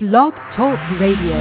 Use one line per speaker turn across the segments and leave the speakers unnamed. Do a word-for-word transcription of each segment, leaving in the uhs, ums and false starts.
Blog Talk Radio.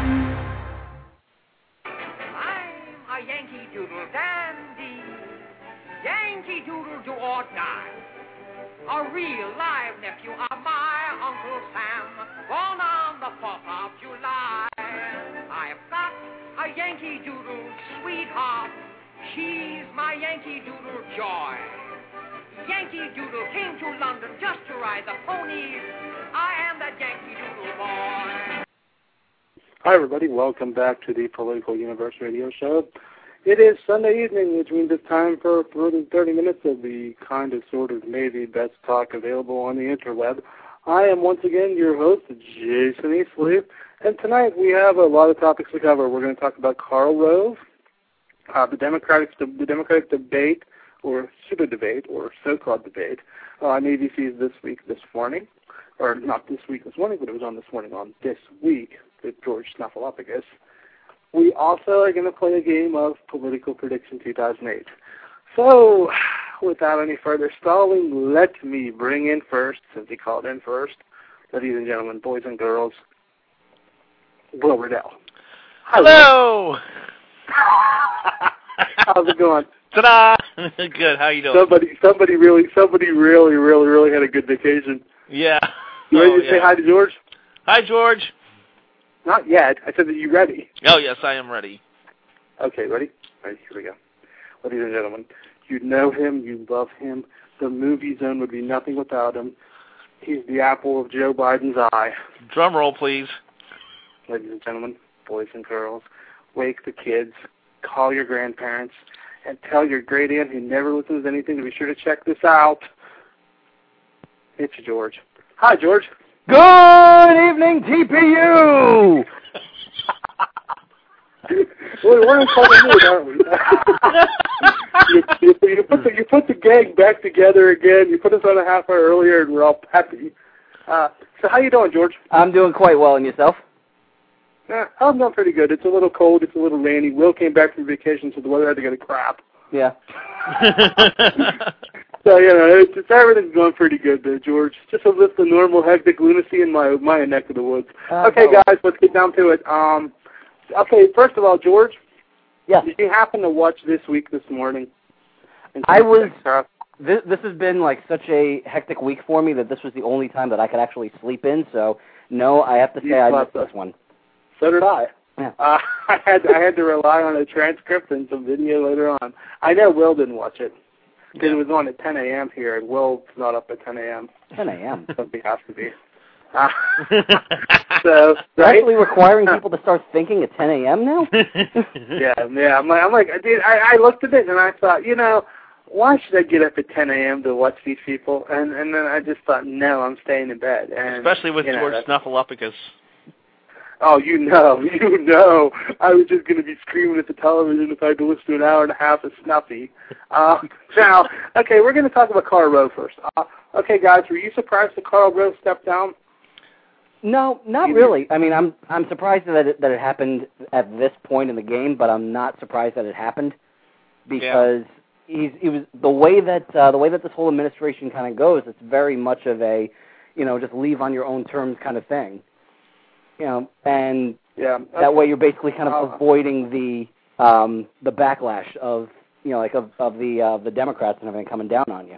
I'm a Yankee Doodle dandy, Yankee Doodle do or die. A real live nephew of my Uncle Sam, born on the fourth of July. I've got a Yankee Doodle sweetheart, she's my Yankee Doodle joy. Yankee Doodle came to London just to ride the ponies. I am that Yankee Doodle boy.
Hi, everybody. Welcome back to the Political Universe Radio Show. It is Sunday evening, which means it's time for more than thirty minutes of the kind of, sort of, maybe best talk available on the interweb. I am once again your host, Jason Eastley, and tonight we have a lot of topics to cover. We're going to talk about Karl Rove, uh, the Democratic the Democratic debate, or pseudo-debate, or so-called debate, uh, on A B C's This Week This Morning. Or not this week this morning, but it was on this morning on This Week with George Snuffleupagus. We also are going to play a game of Political Prediction two thousand eight. So, without any further stalling, let me bring in first, since he called in first, ladies and gentlemen, boys and girls, Will Riddell.
Hello!
How's it going?
Ta-da! Good. How you doing?
Somebody, somebody really, somebody really, really, really had a good vacation.
Yeah.
You ready
oh,
to
yeah.
say hi to George?
Hi, George.
Not yet. I said, are you ready?
Oh, yes, I am ready.
Okay, ready? All right, here we go. Ladies and gentlemen, you know him, you love him. The Movie Zone would be nothing without him. He's the apple of Joe Biden's eye.
Drum roll, please.
Ladies and gentlemen, boys and girls, wake the kids, call your grandparents, and tell your great aunt who never listens to anything to be sure to check this out. It's George. Hi, George.
Good evening, T P U!
Well, we're in fucking mood, aren't we? you, you, you, put the, you put the gang back together again. You put us on a half hour earlier, and we're all peppy. Uh, so how you doing, George?
I'm doing quite well, and yourself?
Yeah, I'm doing pretty good. It's a little cold. It's a little rainy. Will came back from vacation, so the weather had to go to crap.
Yeah.
So, you know, it's, it's, everything's going pretty good there, George. Just a list of normal hectic lunacy in my my neck of the woods.
Uh,
okay,
no.
guys, let's get down to it. Um, okay, first of all, George,
yeah.
did you happen to watch This Week This Morning?
I was, this, this has been like such a hectic week for me that this was the only time that I could actually sleep in, so no, I have to say I missed this one.
So did I.
Yeah.
Uh, I had I had to rely on a transcript and some video later on. I know Will didn't watch it because it was on at ten a.m. here, and Will's not up at ten a.m.
ten a.m.
Something has to be. Uh, so
They're
right?
actually requiring people to start thinking at ten a.m. now?
yeah, yeah. I'm like, I'm like, dude, I, I looked at it and I thought, you know, why should I get up at ten a.m. to watch these people? And and then I just thought, no, I'm staying in bed. And,
especially with
you know,
George Snuffleupagus.
Oh, you know, you know. I was just going to be screaming at the television if I had to listen to an hour and a half of Snuffy. Uh, now, okay, we're going to talk about Karl Rove first. Uh, okay, guys, were you surprised that Karl Rove stepped down?
No, not really. I mean, I'm I'm surprised that it, that it happened at this point in the game, but I'm not surprised that it happened because yeah. he's he was the way that uh, the way that this whole administration kind of goes. It's very much of a, you know, just leave on your own terms kind of thing. You know, and
yeah,
that way you're basically kind of
uh,
avoiding the um, the backlash of you know like of of the uh, the Democrats and everything coming down on you.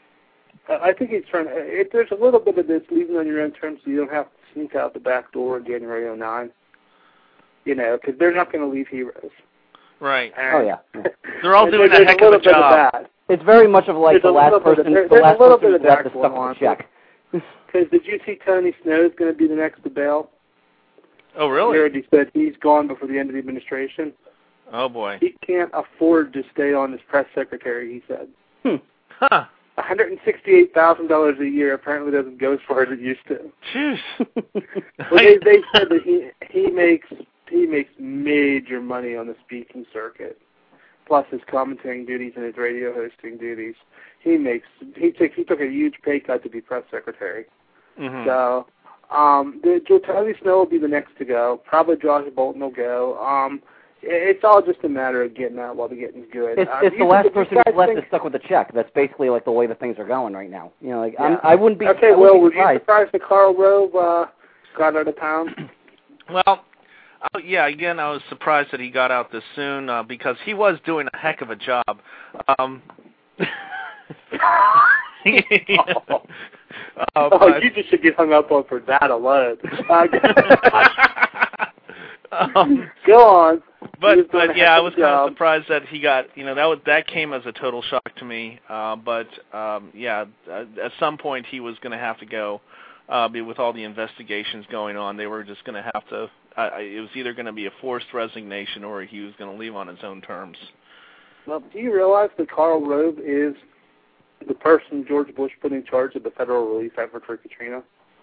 I think he's trying. It, there's a little bit of this leaving on your own terms, so you don't have to sneak out the back door in January oh nine. You know, because they're not going to leave heroes.
Right.
And,
oh yeah.
They're all doing a heck
a
of a
bit
job.
Of that.
It's very much of like
there's
the last person.
Of, there,
the last
a little
person
bit of
who got
that
the stuff
going
with the check.
Because did you see Tony Snow is going to be the next to bail?
Oh, really?
He already said he's gone before the end of the administration.
Oh, boy.
He can't afford to stay on as press secretary, he said.
Hmm.
Huh.
one hundred sixty-eight thousand dollars a year apparently doesn't go as far as it used to.
Jeez.
Well, they, they said that he he makes he makes major money on the speaking circuit, plus his commentating duties and his radio hosting duties. He makes he took he took a huge pay cut to be press secretary.
Mm-hmm.
So. Um, the, Tony Snow will be the next to go. Probably Josh Bolton will go. Um, it's all just a matter of getting out while the getting's good.
It's,
uh,
it's the
you,
last
you
person who's left
think...
is stuck with the check. That's basically like the way that things are going right now. You know, like
yeah.
I'm, I wouldn't be.
Okay,
I wouldn't
well,
be
were you
surprised.
surprised that Karl Rove uh, got out of town?
Well, uh, yeah, again, I was surprised that he got out this soon uh, because he was doing a heck of a job. Um, yeah.
oh,
uh,
oh
but,
you just should get hung up on for that alone. Uh,
um,
Go on.
But but yeah, I was kind
job.
of surprised that he got, you know, that was, that came as a total shock to me. Uh, but um, yeah, uh, at some point he was going to have to go. Uh, with all the investigations going on, they were just going to have to. Uh, it was either going to be a forced resignation or he was going to leave on his own terms.
Well, do you realize that Karl Rove is the person George Bush put in charge of the federal relief effort for Katrina?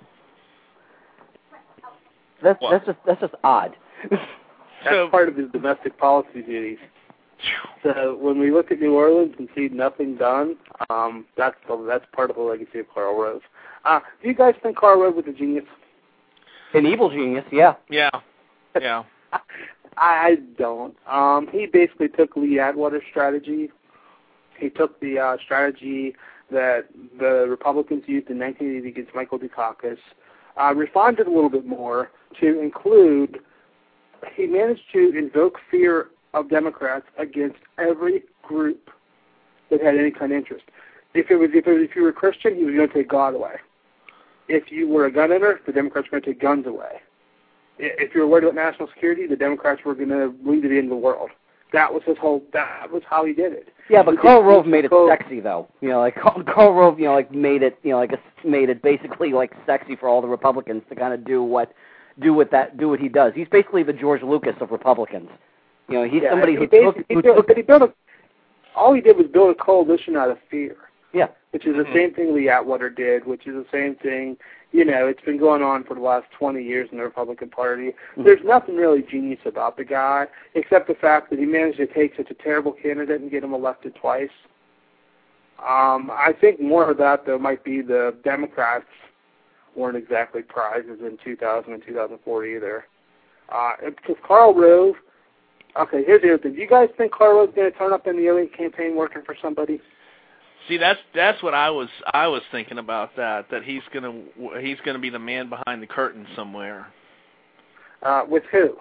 That's what? that's just that's just odd.
That's so, part of his domestic policy duties. So when we look at New Orleans and see nothing done, um, that's the, that's part of the legacy of Karl Rove. Uh, do you guys think Karl Rove was a genius?
An evil genius, yeah.
Yeah, yeah.
I don't. Um, he basically took Lee Atwater's strategy. He took the uh, strategy that the Republicans used in nineteen eighty against Michael Dukakis, uh, refined it a little bit more to include. He managed to invoke fear of Democrats against every group that had any kind of interest. If it was, if, it was, if you were a Christian, he was going to take God away. If you were a gun owner, the Democrats were going to take guns away. If you were worried about national security, the Democrats were going to lead it in the world. That was his whole. That was how he did it.
Yeah, but Karl Rove made it sexy, though. You know, like Karl Rove, you know, like made it, you know, like made it basically like sexy for all the Republicans to kind of do what. Do what that do what he does. He's basically the George Lucas of Republicans. You know, he's
yeah,
somebody
he
who
took.
Who
He built,
took
but he built a. All he did was build a coalition out of fear.
Yeah,
which is the
mm-hmm.
same thing Lee Atwater did. Which is the same thing. You know, it's been going on for the last twenty years in the Republican Party. Mm-hmm. There's nothing really genius about the guy, except the fact that he managed to take such a terrible candidate and get him elected twice. Um, I think more of that though might be the Democrats. Weren't exactly prizes in two thousand and two thousand four either. Uh, because Karl Rove, okay, here's the other thing. Do you guys think Karl Rove's going to turn up in the early campaign working for somebody?
See, that's that's what I was I was thinking about that that he's gonna he's gonna be the man behind the curtain somewhere.
Uh, with who?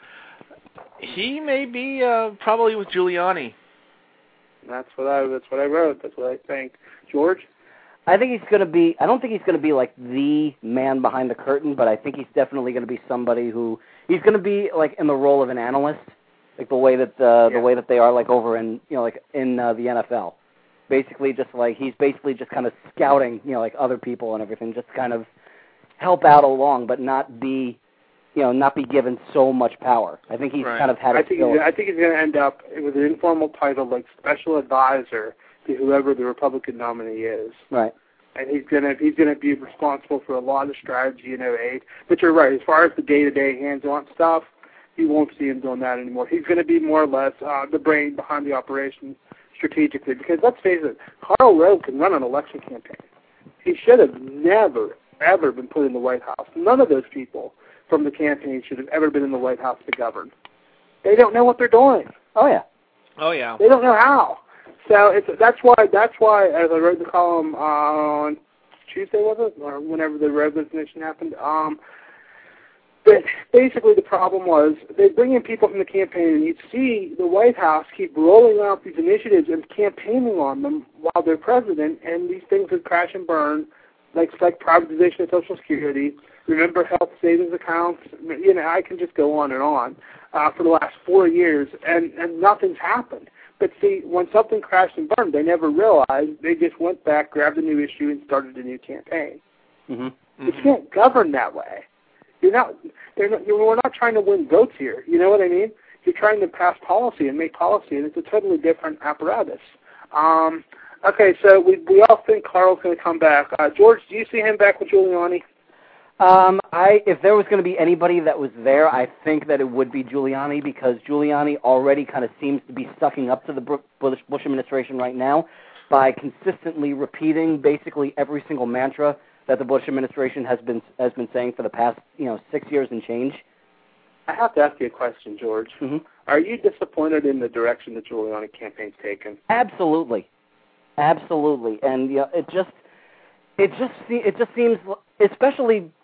He may be uh, probably with Giuliani.
That's what I that's what I wrote. That's what I think. George?
I think he's going to be, I don't think he's going to be like the man behind the curtain, but I think he's definitely going to be somebody who, he's going to be like in the role of an analyst, like the way that, uh,
yeah.
the way that they are like over in, you know, like in uh, the N F L. Basically just like, he's basically just kind of scouting, you know, like other people and everything, just kind of help out along, but not be, you know, not be given so much power. I think he's
right.
kind of had
I
a
think, I think he's going to end up with an informal title like special advisor to whoever the Republican nominee is.
Right.
And he's gonna he's gonna be responsible for a lot of strategy in oh eight. But you're right, as far as the day to day hands on stuff, you won't see him doing that anymore. He's gonna be more or less uh, the brain behind the operation strategically. Because let's face it, Karl Rove can run an election campaign. He should have never, ever been put in the White House. None of those people from the campaign should have ever been in the White House to govern. They don't know what they're doing.
Oh yeah.
Oh yeah.
They don't know how. So it's that's why that's why as I wrote the column uh, on Tuesday was it or whenever the resignation happened. Um, but basically the problem was they bring in people from the campaign and you'd see the White House keep rolling out these initiatives and campaigning on them while they're president, and these things would crash and burn, like like privatization of Social Security. Remember health savings accounts. You know I can just go on and on uh, for the last four years, and and nothing's happened. But see, when something crashed and burned, they never realized. They just went back, grabbed a new issue, and started a new campaign.
Mm-hmm.
Mm-hmm. You can't govern that way. You're not. They're not. You're, we're not trying to win votes here. You know what I mean? You're trying to pass policy and make policy, and it's a totally different apparatus. Um, okay, so we we all think Karl's going to come back. Uh, George, do you see him back with Giuliani?
Um, I if there was going to be anybody that was there, I think that it would be Giuliani, because Giuliani already kind of seems to be sucking up to the Bush, Bush administration right now by consistently repeating basically every single mantra that the Bush administration has been has been saying for the past you know six years and change.
I have to ask you a question, George.
Mm-hmm.
Are you disappointed in the direction the Giuliani campaign's taken?
Absolutely, absolutely, and you know, it just it just it just seems, especially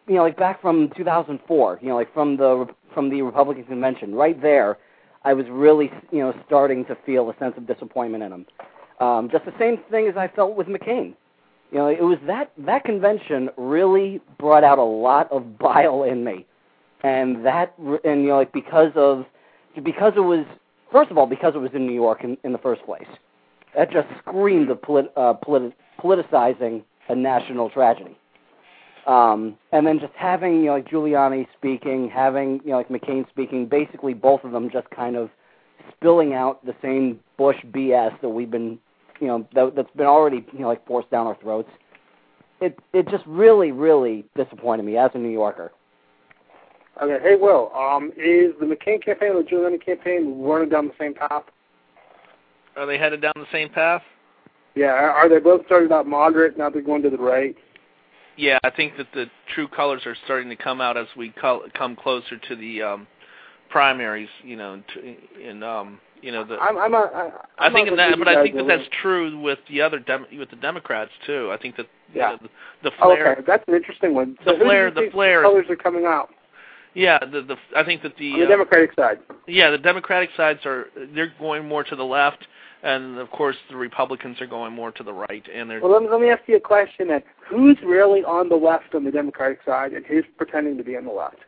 you know, like back from two thousand four, you know, like from the from the Republican convention, right there, I was really, you know, starting to feel a sense of disappointment in him. Um, just the same thing as I felt with McCain. You know, it was that that convention really brought out a lot of bile in me, and that, and you know, like because of because it was first of all because it was in New York in, in the first place, that just screamed of polit, uh, politi- politicizing a national tragedy. Um, and then just having, you know, like Giuliani speaking, having, you know, like McCain speaking, basically both of them just kind of spilling out the same Bush B S that we've been, you know, that, that's been already, you know, like forced down our throats. It it just really, really disappointed me as a New Yorker.
Okay, hey, Will, um, is the McCain campaign or the Giuliani campaign running down the same path?
Are they headed down the same path?
Yeah, are they both started out moderate, now they're going to the right?
Yeah, I think that the true colors are starting to come out as we co- come closer to the um, primaries. You know, to, in um, you know the.
I'm, I'm a, I, I'm
I think
not
that, but I think that
really.
that's true with the other dem- with the Democrats too. I think that
yeah.
you know, the, the flare.
Oh, okay, that's an interesting one. So
the flare,
who do you
the flare.
colors are coming out.
Yeah, the the I think that the
on the
uh,
Democratic side.
Yeah, the Democratic sides are they're going more to the left. And, of course, the Republicans are going more to the right. And they're
Well, let me, let me ask you a question then. Who's really on the left on the Democratic side, and who's pretending to be on the left?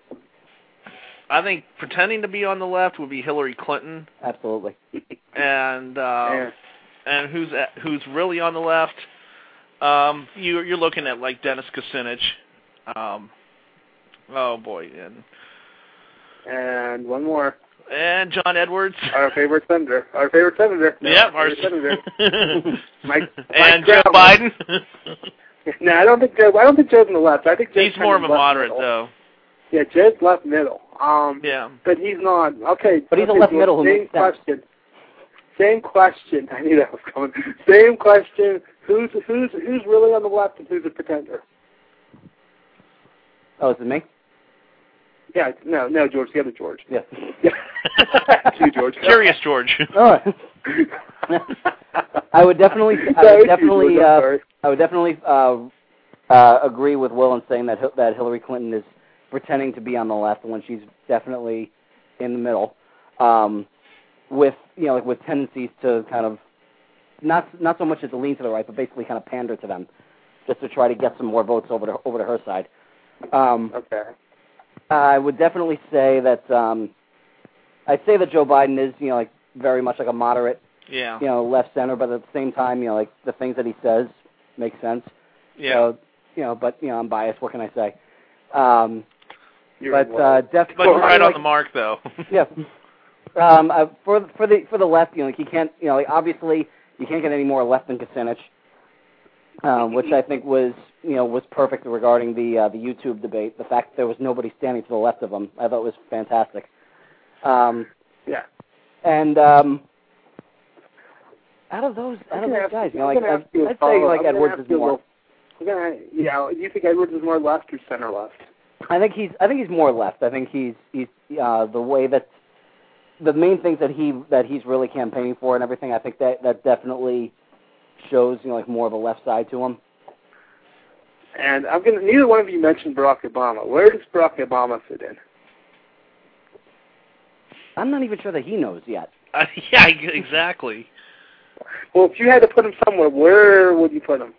I think pretending to be on the left would be Hillary Clinton.
Absolutely.
And uh,
yeah.
and who's who's really on the left? Um, you, you're looking at, like, Dennis Kucinich. Um, oh, boy. And,
and one more.
And John Edwards.
Our favorite senator. Our favorite senator. No,
yep,
our,
our
senator. Mike,
and
Mike
Joe
Brown.
Biden.
no, I don't think Joe. I don't think Joe's on the left. I think Joe's
he's more of a moderate,
middle.
though.
Yeah, Joe's left middle. Um,
yeah,
but he's not. Okay,
but he's
okay,
a left middle who
same
makes sense.
question. Same question. I knew that was coming. Same question. Who's who's who's really on the left and who's a pretender?
Oh, is it me?
Yeah, no, no, George, the other George.
Yeah.
you, George.
Curious George.
All right. I would definitely, I would definitely, uh, I would definitely uh, uh, agree with Will in saying that that Hillary Clinton is pretending to be on the left when she's definitely in the middle, um, with you know, like with tendencies to kind of not not so much as to lean to the right, but basically kind of pander to them, just to try to get some more votes over to over to her side. Um,
okay.
I would definitely say that um, I'd say that Joe Biden is, you know, like very much like a moderate,
yeah,
you know, left center, but at the same time, you know, like the things that he says make sense.
Yeah.
So, you know, but you know, I'm biased. What can I say? Um, but
well,
uh, definitely,
but you're right
like,
on the mark, though.
yeah. Um, uh, for for the for the left, you know, like you can't, you know, like obviously you can't get any more left than Kucinich. Um, which I think was, you know, was perfect regarding the uh, the YouTube debate. The fact that there was nobody standing to the left of him, I thought was fantastic. Um,
yeah.
And um, out of those, out of those guys, you know, like I'd, I'd say like Edwards is more.
We're gonna, yeah. You think Edwards is more left or center left?
I think he's, I think he's more left. I think he's, he's uh, the way that the main things that he that he's really campaigning for and everything. I think that that definitely shows, you know, like more of a left side to him.
And I'm gonna. Neither one of you mentioned Barack Obama. Where does Barack Obama fit in?
I'm not even sure that he knows yet.
Uh, yeah, exactly.
Well, if you had to put him somewhere, where would you put him?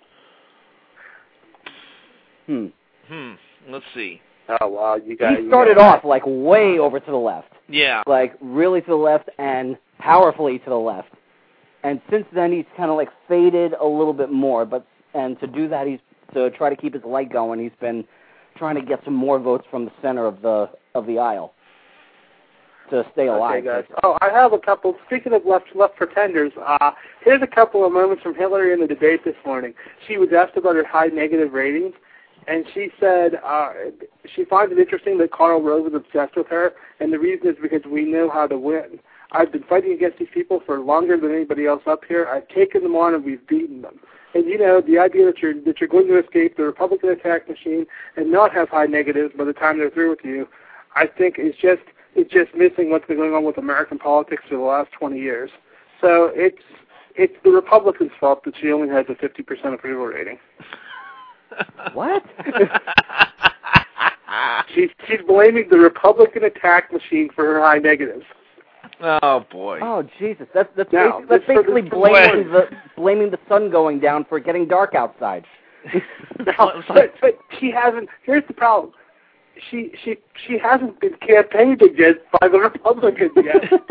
Hmm.
Hmm. Let's see.
Oh wow, you guys.
He started off like way over to the left.
Yeah.
Like really to the left and powerfully to the left. And since then, he's kind of like faded a little bit more. But and to do that, he's to try to keep his light going. He's been trying to get some more votes from the center of the of the aisle to stay alive.
Okay, guys. Oh, I have a couple. Speaking of left left pretenders, uh, here's a couple of moments from Hillary in the debate this morning. She was asked about her high negative ratings, and she said uh, she finds it interesting that Karl Rove is obsessed with her, and the reason is because we know how to win. I've been fighting against these people for longer than anybody else up here. I've taken them on and we've beaten them. And, you know, the idea that you're that you're going to escape the Republican attack machine and not have high negatives by the time they're through with you, I think is just it's just missing what's been going on with American politics for the last twenty years. So it's it's the Republicans' fault that she only has a fifty percent approval rating.
What?
she's she's blaming the Republican attack machine for her high negatives.
Oh boy.
Oh Jesus, that's that's
Now,
basically, that's
this-
basically
this-
blaming the blaming the sun going down for getting dark outside.
No, but, but she hasn't. Here's the problem. She she she hasn't been campaigned against by the Republicans yet.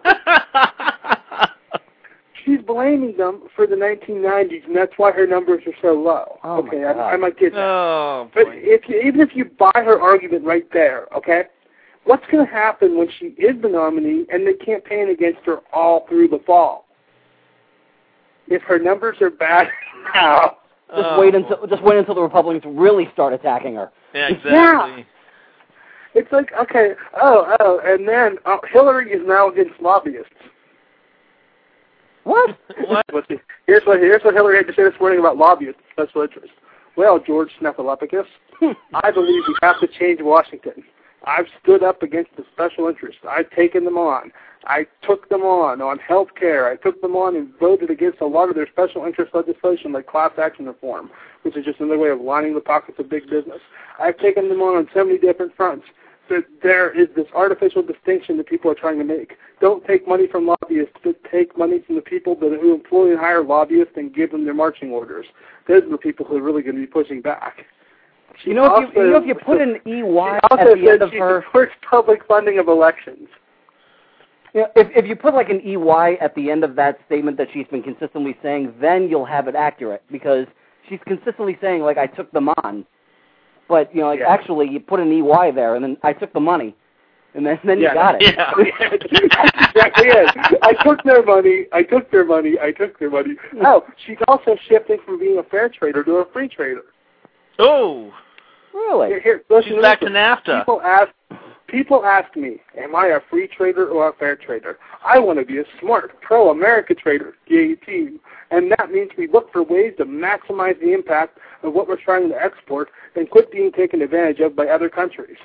She's blaming them for the nineteen nineties, and that's why her numbers are so low.
Oh my
okay,
God.
I, I might get that.
Oh
But
boy.
if you, even if you buy her argument right there, okay, what's going to happen when she is the nominee and they campaign against her all through the fall? If her numbers are bad now,
Just
Oh,
wait
boy.
until just wait until the Republicans really start attacking her.
Yeah, exactly.
Yeah. it's like, okay, oh, oh, and then uh, Hillary is now against lobbyists.
What?
What?
Let's see. Here's what here's what Hillary had to say this morning about lobbyists and special interests. Well, George Snefelopoulos, I believe we have to change Washington. I've stood up against the special interests. I've taken them on. I took them on on health care. I took them on and voted against a lot of their special interest legislation like class action reform, which is just another way of lining the pockets of big business. I've taken them on on so many different fronts. So there is this artificial distinction that people are trying to make. Don't take money from lobbyists, but take money from the people that who employ and hire lobbyists and give them their marching orders. Those are the people who are really going to be pushing back. She
You know, if
also,
you, you know if you put an E Y
she also
at the
said
end of
she
her,
supports public funding of elections.
you know, if if you put like an E Y at the end of that statement that she's been consistently saying, then you'll have it accurate because she's consistently saying like I took them on, but you know like
Yeah.
actually you put an E Y there and then I took the money, and then then
Yeah,
you got it.
Yeah.
That's exactly it. I took their money. I took their money. I took their money. Oh, she's also shifting from being a fair trader to a free trader.
Oh,
Really?
Here, here, listen,
she's back to
listen.
NAFTA.
People ask, people ask me, am I a free trader or a fair trader? I want to be a smart, pro-America trader, G A T, and that means we look for ways to maximize the impact of what we're trying to export and quit being taken advantage of by other countries.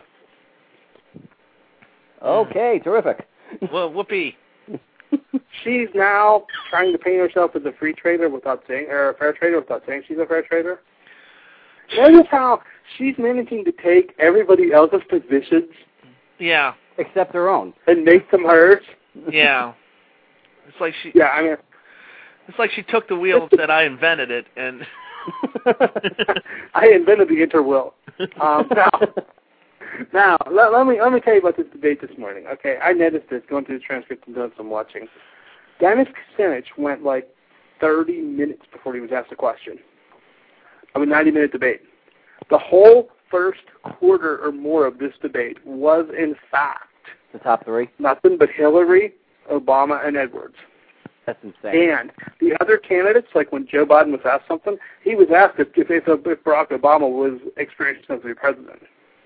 Okay, terrific.
Well, whoopee.
She's now trying to paint herself as a free trader without saying, or a fair trader without saying she's a fair trader. Notice how she's managing to take everybody else's positions
Yeah,
Except her own.
and make them hers.
yeah. It's like she.
Yeah, I mean,
It's like she took the wheel and said, "I invented it," and.
I invented the interwill. Um, now, now let, let me let me tell you about this debate this morning. Okay, I noticed this going through the transcript and doing some watching. Dennis Kucinich went like thirty minutes before he was asked a question of a ninety-minute debate. The whole first quarter or more of this debate was, in fact,
The top three?
nothing but Hillary, Obama, and Edwards.
That's insane.
And the other candidates, like when Joe Biden was asked something, he was asked if, if, if Barack Obama was experienced as a president.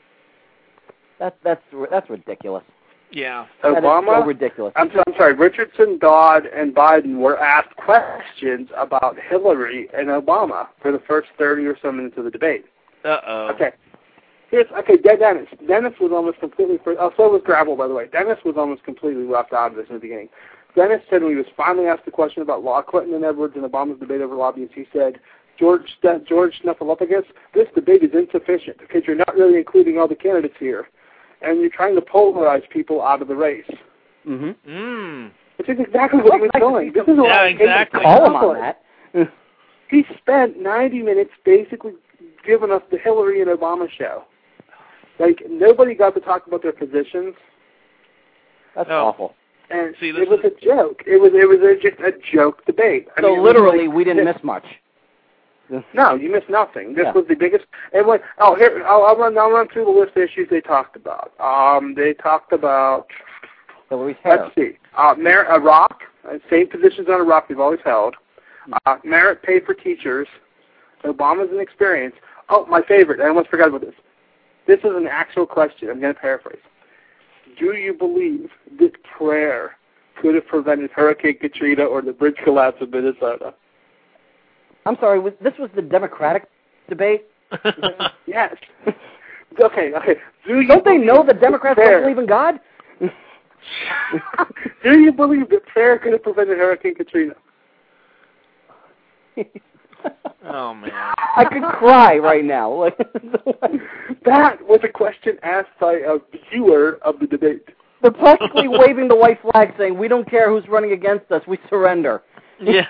That's that's that's ridiculous.
Yeah.
That is
Obama,
so ridiculous.
I'm, so, I'm sorry, Richardson, Dodd, and Biden were asked questions about Hillary and Obama for the first thirty or so minutes of the debate.
Uh-oh.
Okay. Here's, okay, Dennis. Dennis was almost completely, oh, so was Gravel, by the way. Dennis was almost completely left out of this in the beginning. Dennis said when he was finally asked the question about law, Clinton and Edwards and Obama's debate over lobbyists, he said, George George Snefelopoulos, this debate is insufficient because you're not really including all the candidates here, and you're trying to polarize people out of the race.
Mm-hmm.
Mm.
Which is exactly what he was doing. This is what
Yeah,
I came to
exactly.
Call him on that.
He spent ninety minutes basically giving us the Hillary and Obama show. Like, nobody got to talk about their positions.
That's
Oh.
awful.
And
See,
it
this
was
is-
a joke. It was it was a, just a joke debate. I
So
mean, it was
literally,
like-
we didn't miss much.
No, you missed nothing. This
Yeah.
was the biggest. And what? Oh, here I'll, I'll run. I'll run through the list of issues they talked about. Um, they talked about.
Hillary's hair.
Let's see. Uh, merit, Iraq. Uh, same positions on Iraq we've always held. Uh, merit pay for teachers. Obama's an experience. Oh, my favorite. I almost forgot about this. This is an actual question. I'm going to paraphrase. Do you believe that prayer could have prevented Hurricane Katrina or the bridge collapse in Minnesota?
I'm sorry, was, this was the Democratic debate?
Yes. Okay, okay. Do you
Don't they
believe
know the
that
Democrats
prayer,
don't believe in God?
Do you believe that prayer could have prevented Hurricane Katrina?
Oh, man.
I could cry right now. Like
That was a question asked by a viewer of the debate.
They're practically waving the white flag saying, we don't care who's running against us, we surrender.
Yeah.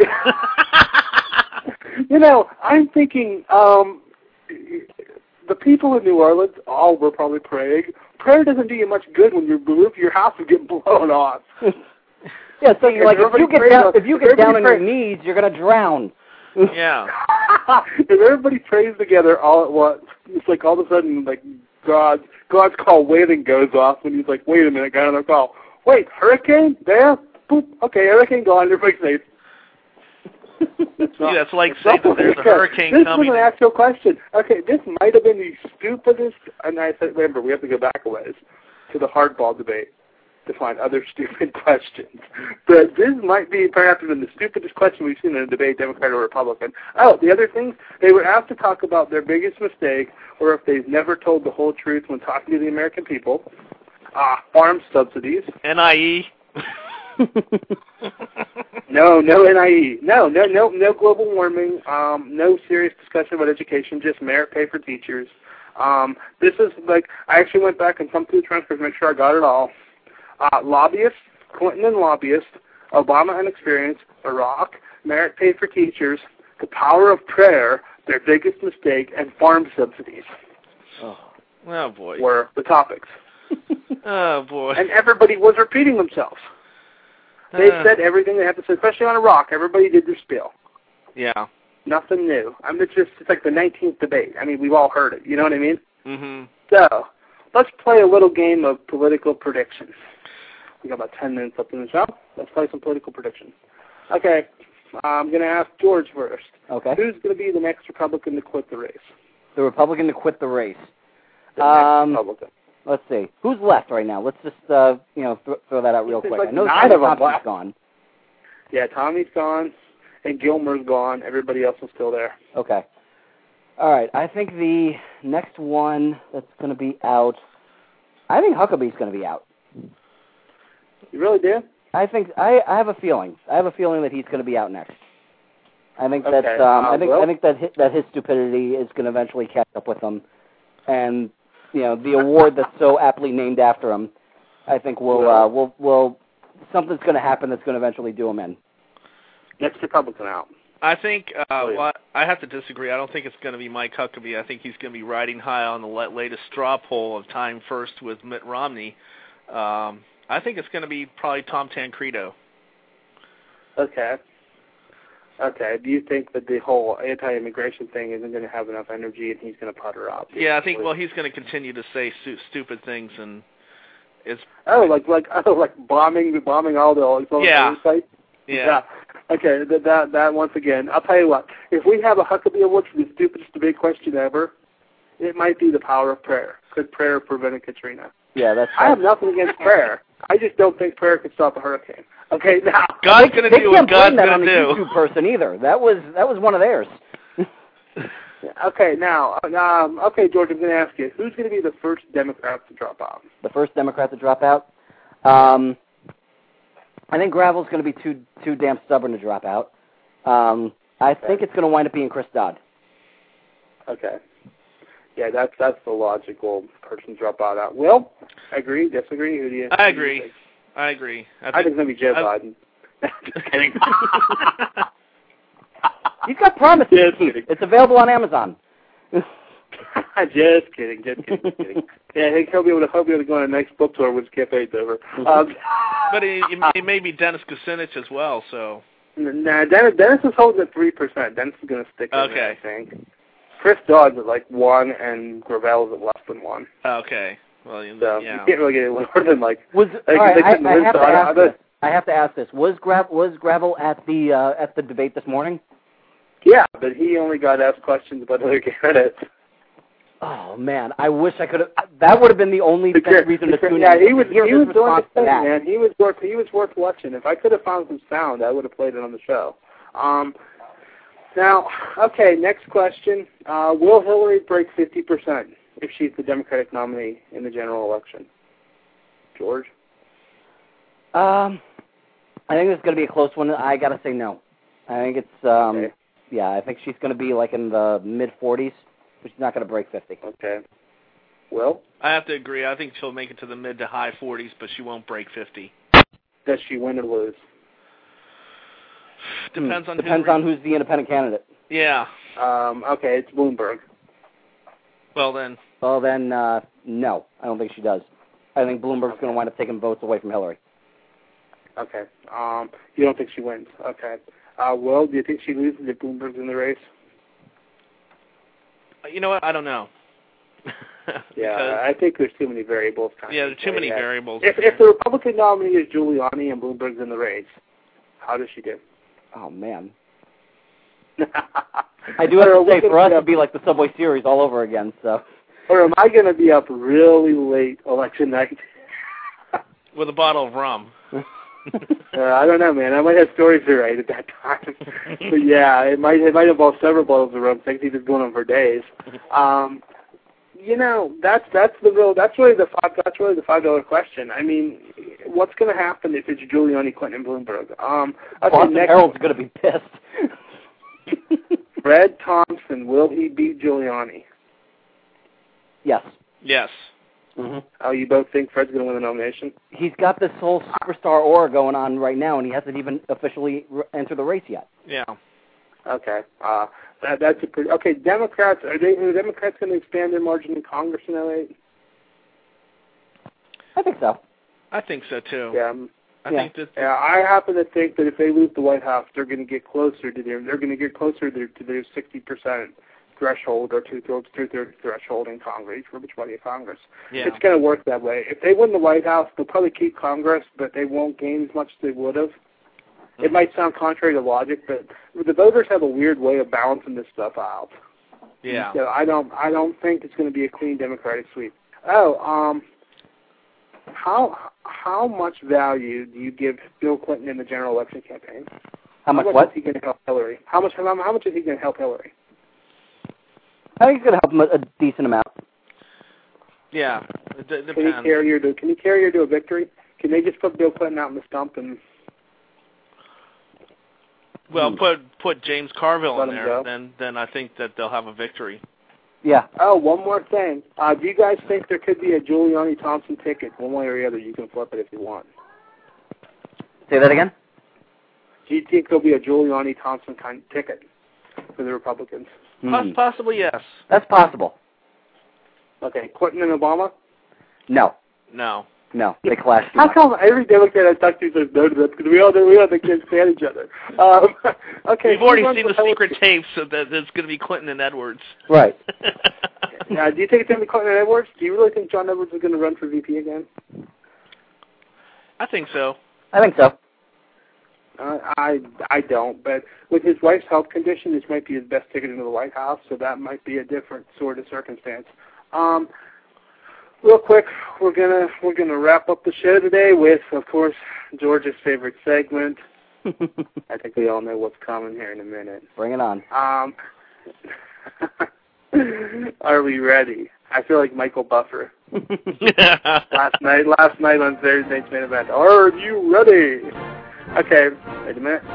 You know, I'm thinking um, the people in New Orleans all were probably praying. Prayer doesn't do you much good when your roof of your house is getting blown off.
Yeah, so you're like, if you get down,
on,
if you get down on your knees, you're going to drown.
Yeah.
If everybody prays together all at once, it's like all of a sudden, like, God, God's call wailing goes off when he's like, wait a minute, got another call. Wait, hurricane? There? Boop. Okay, hurricane gone, everybody's safe.
Yeah, it's like saying that there's a hurricane
this
coming.
This was an actual question. Okay, this might have been the stupidest, and I said, remember, we have to go back a ways to the hardball debate to find other stupid questions. But this might be perhaps even the stupidest question we've seen in a debate, Democrat or Republican. Oh, the other thing, they were asked to talk about their biggest mistake, or if they've never told the whole truth when talking to the American people. Ah, uh, farm subsidies.
N I E.
No, no N I E. No, no, no, no global warming. Um, no serious discussion about education. Just merit pay for teachers. Um, this is like I actually went back and thumbed through the transcript to make sure I got it all. Uh, lobbyists, Clinton and lobbyists, Obama and experience, Iraq, merit pay for teachers, the power of prayer, their biggest mistake, and farm subsidies.
Oh, oh boy.
Were the topics.
Oh boy.
And everybody was repeating themselves. They
Uh,
said everything they had to say, especially on Iraq. Everybody did their spiel.
Yeah.
Nothing new. I mean, it's just it's like the nineteenth debate. I mean, we've all heard it. You know what I mean?
Mhm.
So, let's play a little game of political predictions. We got about ten minutes left in the show. Let's play some political predictions. Okay, I'm going to ask George first.
Okay.
Who's going to be the next Republican to quit the race?
The Republican to quit the race.
The
Um,
next Republican.
Let's see. Who's left right now? Let's just, uh, you know, th- throw that out real
There's
quick.
like
I know
nine
Tommy
of them
Thompson's
left.
gone.
Yeah, Tommy's gone, and Gilmer's gone. Everybody else is still there.
Okay. All right. I think the next one that's going to be out, I think Huckabee's going to be out.
You really do?
I think I, I have a feeling. I have a feeling that he's going to be out next. I think
Okay,
that um,
uh,
I think
well-
I think that his, that his stupidity is going to eventually catch up with him, and you know the award that's so aptly named after him, I think will
Well-
uh, will will something's going to happen that's going to eventually do him in.
Next Republican out.
I think, uh,
Oh, yeah.
well, I have to disagree. I don't think it's going to be Mike Huckabee. I think he's going to be riding high on the latest straw poll of tying first with Mitt Romney. Um, I think it's going to be probably Tom Tancredo.
Okay. Okay. Do you think that the whole anti-immigration thing isn't going to have enough energy and he's going to putter up?
Yeah, I think, well, he's going to continue to say stu- stupid things, and it's...
Oh, like like oh, like bombing bombing all the all the
Yeah.
sites?
Yeah.
Okay, that, that that once again, I'll tell you what. If we have a Huckabee Award for the stupidest debate question ever, it might be the power of prayer. Could prayer prevent Katrina?
Yeah, that's.
I have nothing against prayer. I just don't think prayer could stop a hurricane. Okay, now
God's going to
they
do
can't
what God's
blame that on
going
the
to do.
YouTube person either. That was that was one of theirs.
Okay, now, um, okay, George, I'm going to ask you, who's going to be the first Democrat to drop out?
The first Democrat to drop out. Um, I think Gravel's going to be too too damn stubborn to drop out. Um, I think it's going to wind up being Chris Dodd.
Okay. Yeah, that's that's the logical person to drop out. Out. Will, agree, disagree? Who do you?
I
who do you
agree.
think?
I agree. I
I think it's going to be Joe
I-
Biden. Just kidding.
He's got promises.
Just kidding.
It's available on Amazon.
just kidding. Just kidding. Just kidding. Yeah, I think he'll be able to he'll be able to go on a next book tour when his campaign's over. Um,
But he, he may be Dennis Kucinich as well, so...
Nah, Dennis, Dennis is holding at three percent. Dennis is going to stick with
Okay.
it, I think. Chris Dodd's at like one, and Gravel's at less than one.
Okay. Well, you-
So
yeah.
you can't really get it lower than like.
Was
Like,
all right,
they
I,
couldn't
I
win,
have
so
to
I-
ask
I
this.
bet-
I have to ask this. Was Gra- was Gravel at the uh, at the debate this morning?
Yeah, but he only got asked questions about other candidates.
Oh man, I wish I could have. That would have been the only
Because-
reason to
because-
tune
yeah,
in.
he was
Hear
he
his
was doing
response
the
to
thing,
that.
man. He was worth he was worth watching. If I could have found some sound, I would have played it on the show. Um, now, okay, next question: uh, Will Hillary break fifty percent if she's the Democratic nominee in the general election? George.
Um, I think it's going to be a close one. I got to say no. I think it's um,
Okay.
Yeah, I think she's going to be like in the mid forties, but she's not going to break fifty.
Okay. Well,
I have to agree. I think she'll make it to the mid to high forties, but she won't break fifty.
does she win or lose?
Depends on
Depends
who
on who's the independent candidate.
Yeah.
Um, okay, it's Bloomberg.
Well then.
Well then, uh, no, I don't think she does. I think Bloomberg's going to wind up taking votes away from Hillary.
Okay. Um, you don't think she wins? Okay. Uh, well, do you think she loses if Bloomberg's in the race?
You know what? I don't know.
Yeah, I think there's too many variables. Kind
yeah,
of
there's too many
yeah.
variables.
If if the Republican nominee is Giuliani and Bloomberg's in the race, how does she do?
Oh, man. I do have to say, for us, it'd be like the Subway Series all over again, so...
Or am I going to be up really late election night?
With a bottle of rum.
uh, I don't know, man. I might have stories to write at that time. But yeah, it might it might involve several bottles of rum. Things he's just going on for days. Um, you know, that's that's the real that's really the five that's really the five dollar question. I mean, what's going to happen if it's Giuliani, Clinton, and Bloomberg? Um, okay,
Boston
next,
Herald's going to be pissed.
Fred Thompson, will he beat Giuliani?
Yes.
Yes.
Mm-hmm.
Oh, you both think Fred's going to win the nomination?
He's got this whole superstar aura going on right now, and he hasn't even officially re- entered the race yet.
Yeah.
Okay. Uh, that, that's a pretty... Okay, Democrats, are they are the Democrats going to expand their margin in Congress in oh eight?
I think so.
I think so, too.
Yeah. Um,
I
yeah.
think that...
Yeah, I happen to think that if they lose the White House, they're going to get closer to their... They're going to get closer to their, to their sixty percent threshold or two-thirds two-thirds threshold in Congress, for which body of Congress.
Yeah.
It's going to work that way. If they win the White House, they'll probably keep Congress, but they won't gain as much as they would have. It might sound contrary to logic, but the voters have a weird way of balancing this stuff out.
Yeah.
So I don't, I don't think it's going to be a clean Democratic sweep. Oh, um, how how much value do you give Bill Clinton in the general election campaign?
How much
how much
what?
is he going to help Hillary? How much how, how much is he going to help Hillary?
I think it's going to help him a, a decent amount.
Yeah. It d- depends.
Can he carry her to Can he carry her to a victory? Can they just put Bill Clinton out in the stump and?
Well,
Hmm.
put put James Carville
Let
in
him
there,
go.
then then I think that they'll have a victory.
Yeah.
Oh, one more thing. Uh, do you guys think there could be a Giuliani Thompson ticket, one way or the other? You can flip it if you want.
Say that again?
Do you think there'll be a Giuliani Thompson kind of ticket for the Republicans?
Poss-
Hmm.
Possibly, yes.
That's possible.
Okay, Clinton and Obama?
No.
No.
No. They clash too
How
much.
come every Democrat I talk to says no to them? Because we all know we all think they stand each other. Um, okay,
We've already
who runs
seen the
Hillary-
secret tapes so that it's going to be Clinton and Edwards.
Right.
Yeah, do you think it's going to be Clinton and Edwards? Do you really think John Edwards is going to run for V P again?
I think so.
I think so.
Uh, I I don't, but with his wife's health condition, this might be his best ticket into the White House, so that might be a different sort of circumstance. Um, real quick, we're gonna we're gonna wrap up the show today with, of course, George's favorite segment. I think we all know what's coming here in a minute.
Bring it on.
Um, are we ready? I feel like Michael Buffer last night. Last night on Thursday night's main event. Are you ready? Okay, wait a minute.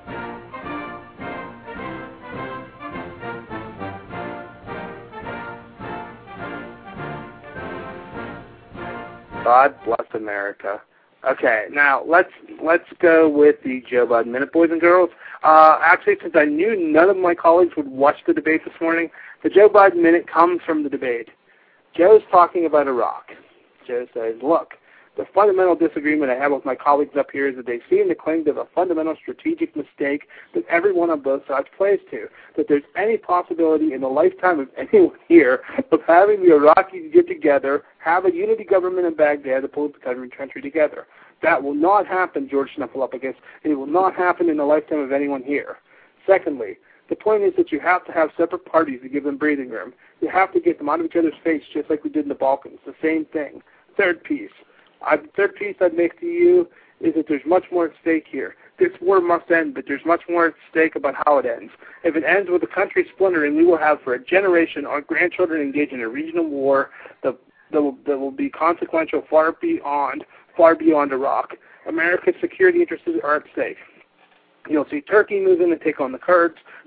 God bless America. Okay, now let's let's go with the Joe Biden Minute, boys and girls. Uh, actually, since I knew none of my colleagues would watch the debate this morning, the Joe Biden Minute comes from the debate. Joe's talking about Iraq. Joe says, look, the fundamental disagreement I have with my colleagues up here is that they seem to claim to have a fundamental strategic mistake that everyone on both sides plays to, that there's any possibility in the lifetime of anyone here of having the Iraqis get together, have a unity government in Baghdad to pull the country together. That will not happen, George Snuffleupagus, and it will not happen in the lifetime of anyone here. Secondly, the point is that you have to have separate parties to give them breathing room. You have to get them out of each other's face just like we did in the Balkans. The same thing. Third piece. I, the third piece I'd make to you is that there's much more at stake here. This war must end, but there's much more at stake about how it ends. If it ends with the country splintering, we will have for a generation our grandchildren engaged in a regional war that, that, will, that will be consequential far beyond, far beyond Iraq. America's security interests are at stake. You'll see Turkey move in and take on the Kurds.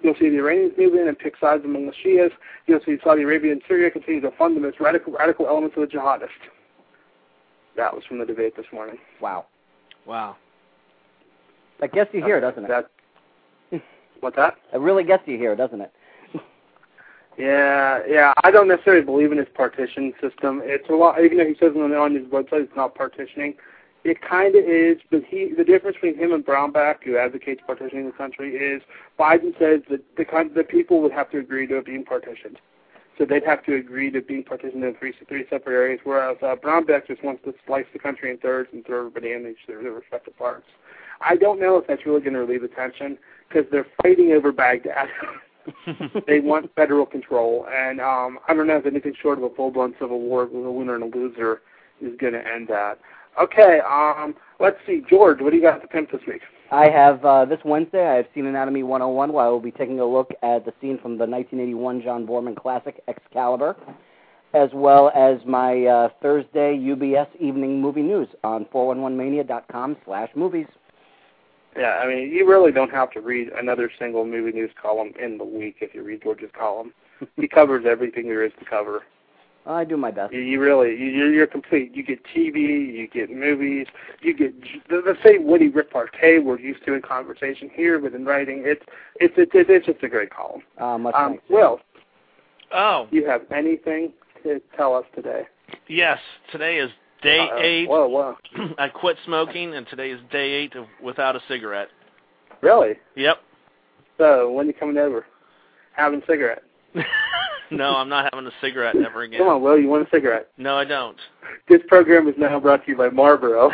You'll see the Iranians move in and pick sides among the Shias. You'll see Saudi Arabia and Syria continue to fund the most radical, radical elements of the jihadists. That was from the debate this morning.
Wow.
Wow.
That gets you here, doesn't it?
That, what's that?
It really gets you here, doesn't it?
Yeah, yeah. I don't necessarily believe in his partition system. It's a lot. Even though he says on, on his website it's not partitioning, it kind of is. But he, the difference between him and Brownback, who advocates partitioning the country, is Biden says that the kind, the people would have to agree to it being partitioned. So they'd have to agree to being partitioned in three three separate areas, whereas uh, Brownback just wants to slice the country in thirds and throw everybody in each their, their respective parts. I don't know if that's really going to relieve the tension because they're fighting over Baghdad. They want federal control, and um, I don't know if anything short of a full-blown civil war with a winner and a loser is going to end that. Okay, um, let's see. George, what do you got to pimp this week?
I have, uh, this Wednesday, I have Scene Anatomy one oh one, where I will be taking a look at the scene from the nineteen eighty-one John Borman classic, Excalibur, as well as my uh, Thursday U B S Evening Movie News on four one one mania dot com slash movies.
Yeah, I mean, you really don't have to read another single movie news column in the week if you read George's column. He covers everything there is to cover.
I do my best.
You, you really, you, you're complete. You get T V, you get movies, you get the, the same witty repartee we're used to in conversation here, but in writing, it's it's it's, it's just a great column.
Uh, much
um,
thanks.
Will,
Oh.
do you have anything to tell us today?
Yes, today is day
uh,
eight.
Whoa, whoa.
I quit smoking, and today is day eight of without a cigarette.
Really?
Yep.
So, when are you coming over? Having a cigarette?
No, I'm not having a cigarette ever again.
Come on, Will, you want a cigarette?
No, I don't.
This program is now brought to you by Marlboro.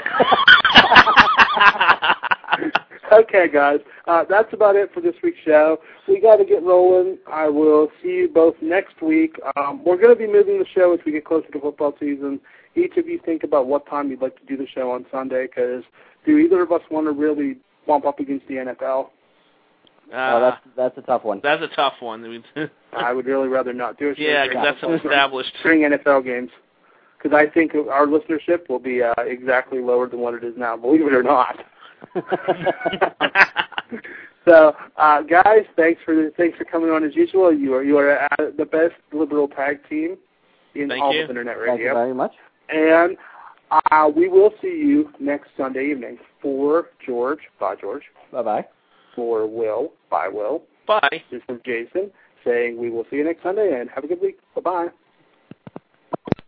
Okay, guys, uh, that's about it for this week's show. We got to get rolling. I will see you both next week. Um, we're going to be moving the show as we get closer to football season. Each of you think about what time you'd like to do the show on Sunday, because do either of us want to really bump up against the N F L?
Uh,
oh, that's that's a tough one.
That's a tough one.
I would really rather not do it.
Yeah, because that's an established.
During N F L games. Because I think our listenership will be uh, exactly lower than what it is now, believe it or not. So, uh, guys, thanks for thanks for coming on as usual. You are you are uh, the best liberal tag team in
Thank
all
you.
of Internet Radio.
Thank you very much.
And uh, we will see you next Sunday evening. For George, bye George.
Bye-bye.
For Will, bye Will.
Bye.
This is Jason saying we will see you next Sunday and have a good week. Bye-bye.